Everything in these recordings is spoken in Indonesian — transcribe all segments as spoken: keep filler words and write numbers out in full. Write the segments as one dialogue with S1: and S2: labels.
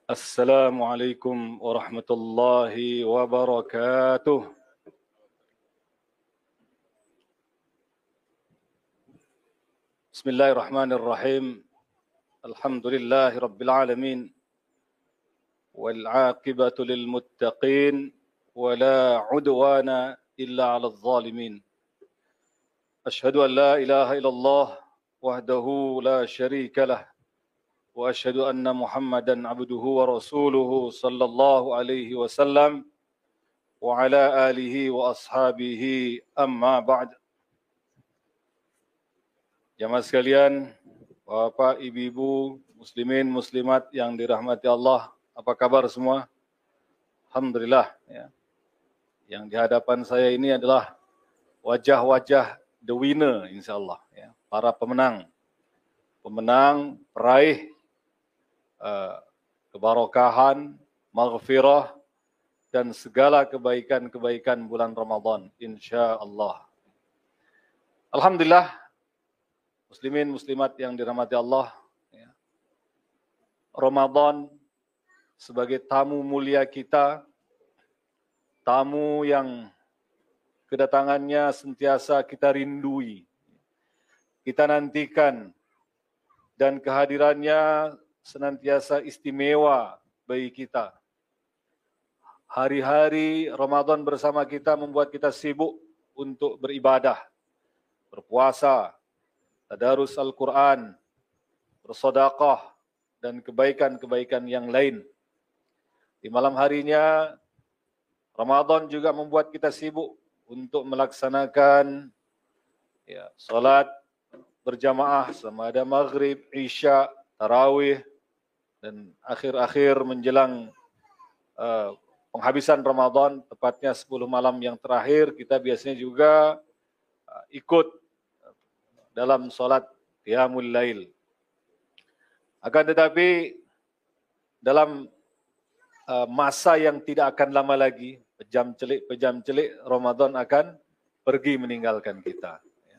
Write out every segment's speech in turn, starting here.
S1: Assalamualaikum warahmatullahi wabarakatuh. Bismillahirrahmanirrahim. Alhamdulillahi rabbil alamin. Wal 'aqibatu lil muttaqin wa la 'udwana illa 'alal zalimin. Ashhadu an la ilaha illallah wahdahu la syarika lah. Wa ashhadu anna Muhammadan 'abduhu wa rasuluhu sallallahu alaihi wasallam wa ala alihi wa ashabihi amma ba'd. Jamaah sekalian, Bapak, Ibu-ibu, muslimin, muslimat yang dirahmati Allah, apa kabar semua? Alhamdulillah. Ya. Yang di hadapan saya ini adalah wajah-wajah the winner, insyaAllah. Ya. Para pemenang. Pemenang, peraih uh, kebarokahan, maghfirah, dan segala kebaikan-kebaikan bulan Ramadan, insyaAllah. Alhamdulillah, muslimin, muslimat yang dirahmati Allah, ya. Ramadan sebagai tamu mulia kita, tamu yang kedatangannya sentiasa kita rindui, kita nantikan, dan kehadirannya senantiasa istimewa bagi kita. Hari-hari Ramadan bersama kita membuat kita sibuk untuk beribadah, berpuasa, tadarus Al-Quran, bersedekah, dan kebaikan-kebaikan yang lain. Di malam harinya, Ramadan juga membuat kita sibuk untuk melaksanakan ya, salat berjamaah sama ada maghrib, isya, tarawih, dan akhir-akhir menjelang uh, penghabisan Ramadan, tepatnya sepuluh malam yang terakhir, kita biasanya juga uh, ikut dalam solat qiyamul lail. Akan tetapi dalam uh, masa yang tidak akan lama lagi, pejam celik pejam celik Ramadan akan pergi meninggalkan kita.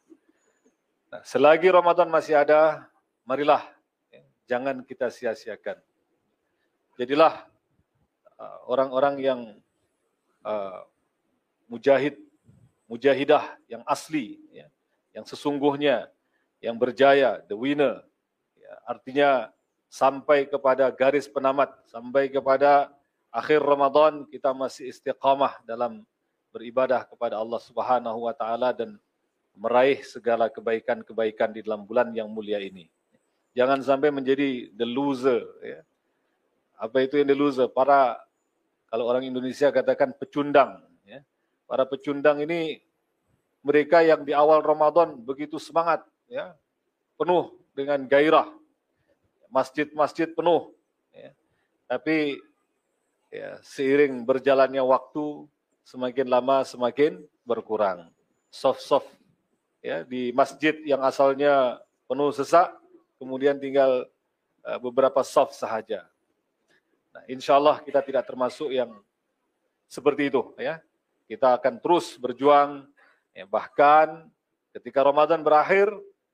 S1: Nah, selagi Ramadan masih ada, marilah ya, jangan kita sia-siakan. Jadilah uh, orang-orang yang uh, mujahid, mujahidah yang asli, ya, yang sesungguhnya, yang berjaya, the winner. Ya, artinya sampai kepada garis penamat, sampai kepada akhir Ramadan kita masih istiqamah dalam beribadah kepada Allah Subhanahu wa taala dan meraih segala kebaikan-kebaikan di dalam bulan yang mulia ini. Jangan sampai menjadi the loser. Ya. Apa itu yang the loser? Para, kalau orang Indonesia katakan pecundang. Ya. Para pecundang ini mereka yang di awal Ramadan begitu semangat, ya, penuh dengan gairah, masjid-masjid penuh, ya. Tapi ya, seiring berjalannya waktu, semakin lama semakin berkurang. Soft-soft, ya, di masjid yang asalnya penuh sesak, kemudian tinggal uh, beberapa soft sahaja. Nah, insya Allah kita tidak termasuk yang seperti itu, ya. Kita akan terus berjuang. Ya, bahkan ketika Ramadan berakhir,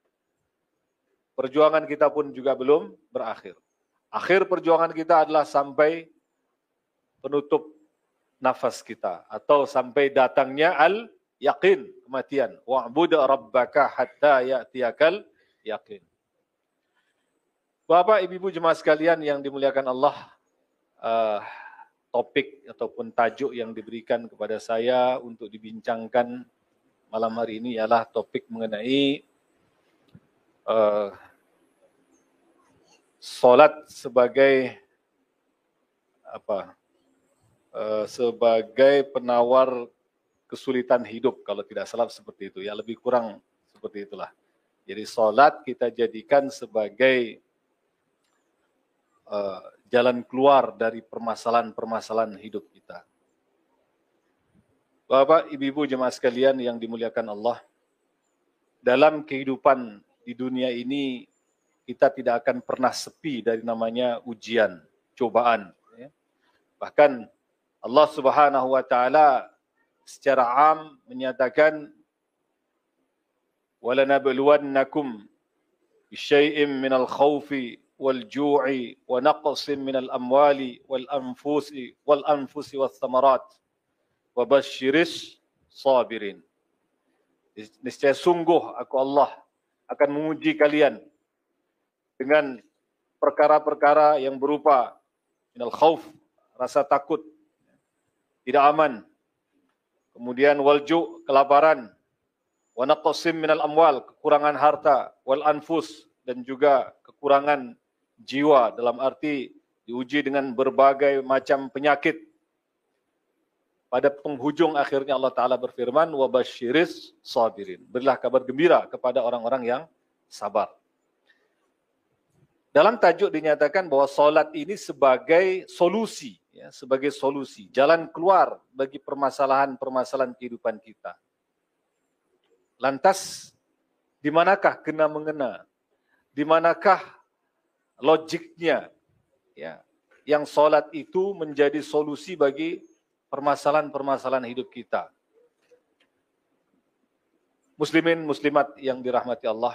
S1: perjuangan kita pun juga belum berakhir. Akhir perjuangan kita adalah sampai penutup nafas kita, atau sampai datangnya al-yaqin, kematian. Wa'bud rabbaka hatta ya'tiyakal yaqin. Bapak, Ibu, jemaah sekalian yang dimuliakan Allah, uh, topik ataupun tajuk yang diberikan kepada saya untuk dibincangkan malam hari ini ialah topik mengenai uh, solat sebagai apa? Uh, sebagai penawar kesulitan hidup, kalau tidak salah seperti itu. Ya, lebih kurang seperti itulah. Jadi solat kita jadikan sebagai uh, jalan keluar dari permasalahan-permasalahan hidup kita. Bapak, Ibu, jemaah sekalian yang dimuliakan Allah, dalam kehidupan di dunia ini kita tidak akan pernah sepi dari namanya ujian, cobaan. Ya. Bahkan Allah Subhanahu wa taala secara am menyatakan وَلَنَبْلُوَنَّكُمْ بِشَيْءٍ مِنَ الْخَوْفِ wal ju'i wa naqsin minal amwali wal anfusi wal anfusi was thamarat wa basyiris sabirin. Niscaya sungguh aku Allah akan menguji kalian dengan perkara-perkara yang berupa minal khauf, rasa takut, tidak aman, kemudian walju, kelaparan, wa naqsim minal amwal, kekurangan harta, wal anfus, dan juga kekurangan jiwa, dalam arti diuji dengan berbagai macam penyakit. Pada penghujung akhirnya Allah Ta'ala berfirman, wa basyiris sabirin, berilah kabar gembira kepada orang-orang yang sabar. Dalam tajuk dinyatakan bahwa solat ini sebagai solusi, ya, sebagai solusi, jalan keluar bagi permasalahan-permasalahan kehidupan kita. Lantas, di manakah kena mengena? Di manakah logiknya, ya, yang solat itu menjadi solusi bagi permasalahan-permasalahan hidup kita? Muslimin, muslimat yang dirahmati Allah,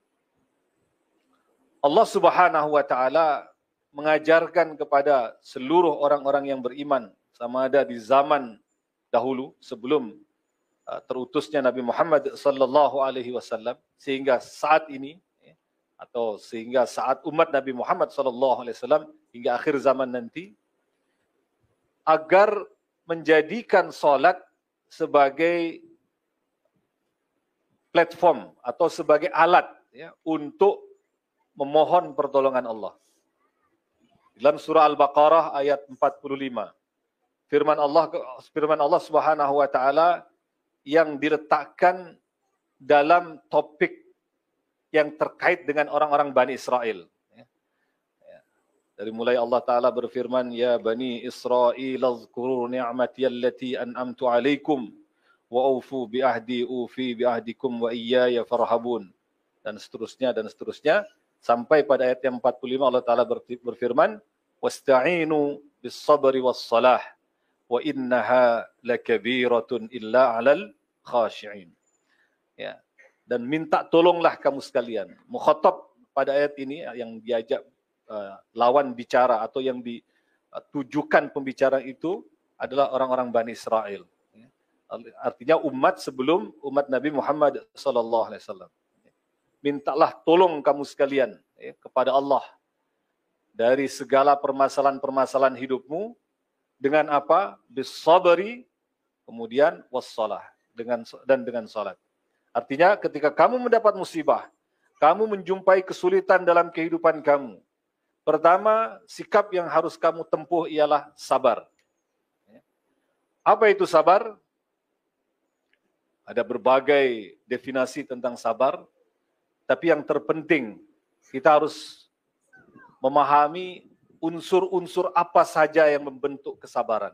S1: Allah Subhanahu wa Ta'ala mengajarkan kepada seluruh orang-orang yang beriman, sama ada di zaman dahulu sebelum uh, terutusnya Nabi Muhammad sallallahu alaihi wasallam, sehingga saat ini, ya, atau sehingga saat umat Nabi Muhammad sallallahu alaihi wasallam hingga akhir zaman nanti, agar menjadikan salat sebagai platform atau sebagai alat, ya, untuk memohon pertolongan Allah. Dalam surah Al-Baqarah ayat empat puluh lima, firman Allah firman Allah Subhanahu wa Ta'ala yang diletakkan dalam topik yang terkait dengan orang-orang Bani Israel. Dari mulai Allah Ta'ala berfirman, ya Bani Israel azkuru ni'mati allati an'amtu alaikum wa awfu bi'ahdi ufi bi'ahdikum wa iyaya farhabun, dan seterusnya dan seterusnya. Sampai pada ayat yang empat puluh lima Allah Ta'ala berfirman, wasta'inu bis sabri was salah wa innaha lakabiratun illa 'alal khashi'in. Ya, dan minta tolonglah kamu sekalian. Mukhatab pada ayat ini yang diajak uh, lawan bicara atau yang ditujukan pembicaraan itu adalah orang-orang Bani Israel. Ya. Artinya umat sebelum umat Nabi Muhammad sallallahu alaihi wasallam. Mintalah tolong kamu sekalian, ya, kepada Allah dari segala permasalahan-permasalahan hidupmu dengan apa? Bis-sabri, kemudian was-salah, dengan dan dengan salat. Artinya ketika kamu mendapat musibah, kamu menjumpai kesulitan dalam kehidupan kamu, pertama sikap yang harus kamu tempuh ialah sabar. Apa itu sabar? Ada berbagai definisi tentang sabar. Tapi yang terpenting, kita harus memahami unsur-unsur apa saja yang membentuk kesabaran.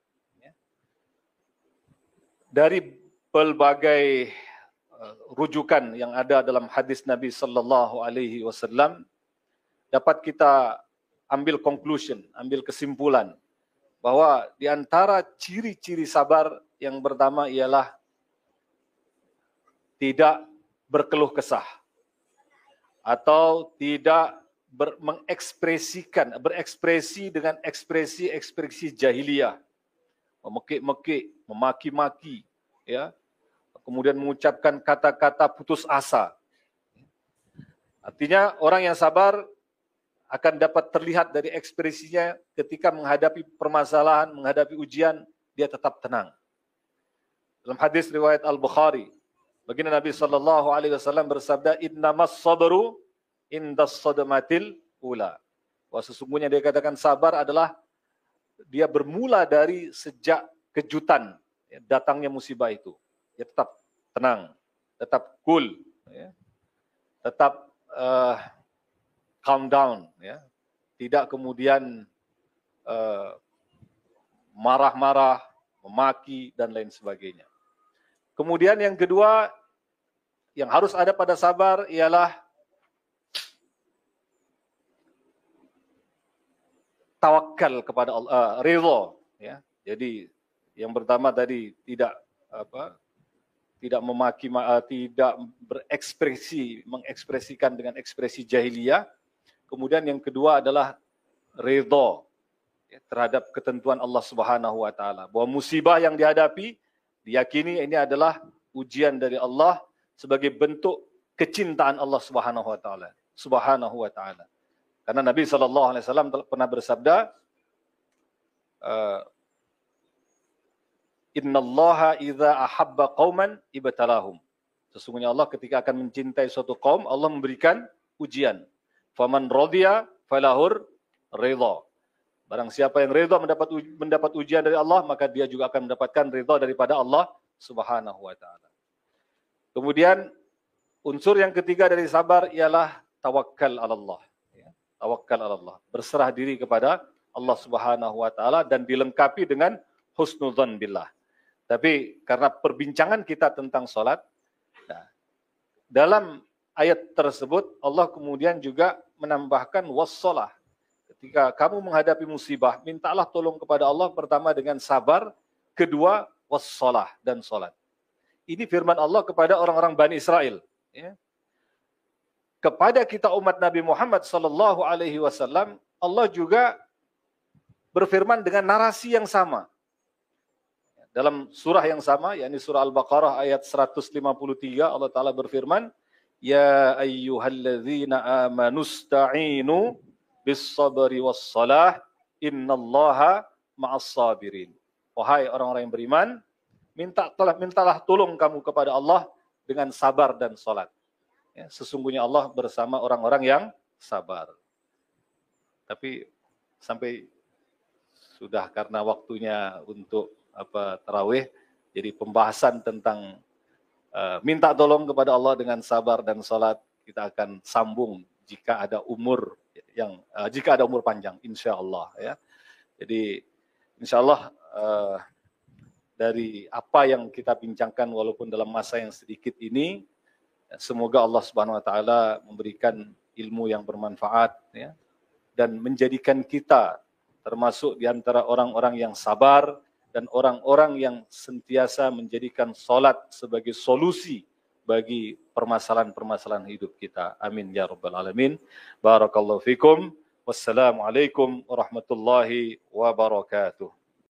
S1: Dari berbagai rujukan yang ada dalam hadis Nabi Sallallahu Alaihi Wasallam, dapat kita ambil conclusion, ambil kesimpulan, bahwa di antara ciri-ciri sabar yang pertama ialah tidak berkeluh kesah, atau tidak ber, mengekspresikan, berekspresi dengan ekspresi-ekspresi jahiliyah, memekik-mekik, memaki-maki, ya, kemudian mengucapkan kata-kata putus asa. Artinya orang yang sabar akan dapat terlihat dari ekspresinya ketika menghadapi permasalahan, menghadapi ujian, dia tetap tenang. Dalam hadis riwayat Al-Bukhari, baginda Nabi sallallahu alaihi wasallam bersabda, innamas sabru indas sadmatil ula. Wah, sesungguhnya dia katakan sabar adalah dia bermula dari sejak kejutan, ya, datangnya musibah itu. Dia tetap tenang, tetap cool, ya, tetap uh, calm down, ya, tidak kemudian uh, marah-marah, memaki dan lain sebagainya. Kemudian yang kedua yang harus ada pada sabar ialah tawakal kepada Allah, uh, ridha, ya. Jadi yang pertama tadi tidak apa? Tidak memaki, uh, tidak berekspresi, mengekspresikan dengan ekspresi jahiliyah. Kemudian yang kedua adalah ridha ya, terhadap ketentuan Allah Subhanahu wa taala. Bahwa musibah yang dihadapi diyakini ini adalah ujian dari Allah sebagai bentuk kecintaan Allah Subhanahu wa taala. Subhanahu wa taala. Karena Nabi sallallahu alaihi wasallam pernah bersabda, uh, innallaha idza ahabba qauman ibtalahum. Sesungguhnya Allah ketika akan mencintai suatu kaum, Allah memberikan ujian. Faman radiya falahur ridha. Barang siapa yang ridha mendapat mendapat ujian dari Allah, maka dia juga akan mendapatkan ridha daripada Allah Subhanahu wa taala. Kemudian unsur yang ketiga dari sabar ialah tawakkal 'ala Allah. Ya, tawakkal 'ala Allah, berserah diri kepada Allah Subhanahu wa taala dan dilengkapi dengan husnudzon billah. Tapi karena perbincangan kita tentang salat, nah, dalam ayat tersebut Allah kemudian juga menambahkan wassalah. Ketika kamu menghadapi musibah, mintalah tolong kepada Allah pertama dengan sabar, kedua wassalah dan salat. Ini firman Allah kepada orang-orang Bani Israel. Ya. Kepada kita umat Nabi Muhammad sallallahu alaihi wasallam, Allah juga berfirman dengan narasi yang sama. Dalam surah yang sama, yakni surah Al-Baqarah ayat seratus lima puluh tiga, Allah Ta'ala berfirman, Ya ayyuhalladzina amanusta'inu bis-sabri was-salah, innallaha ma'as-sabirin. Wahai orang-orang yang beriman, minta, mintalah tolong kamu kepada Allah dengan sabar dan salat. Ya, sesungguhnya Allah bersama orang-orang yang sabar. Tapi sampai sudah karena waktunya untuk apa tarawih, jadi pembahasan tentang uh, minta tolong kepada Allah dengan sabar dan salat kita akan sambung jika ada umur yang uh, jika ada umur panjang, insya Allah ya. Jadi insya Allah uh, dari apa yang kita bincangkan walaupun dalam masa yang sedikit ini, semoga Allah Subhanahu Wa Taala memberikan ilmu yang bermanfaat ya, dan menjadikan kita termasuk di antara orang-orang yang sabar dan orang-orang yang sentiasa menjadikan salat sebagai solusi bagi permasalahan-permasalahan hidup kita. Amin ya rabbal alamin. Barakallahu fikum. Wassalamualaikum warahmatullahi wabarakatuh.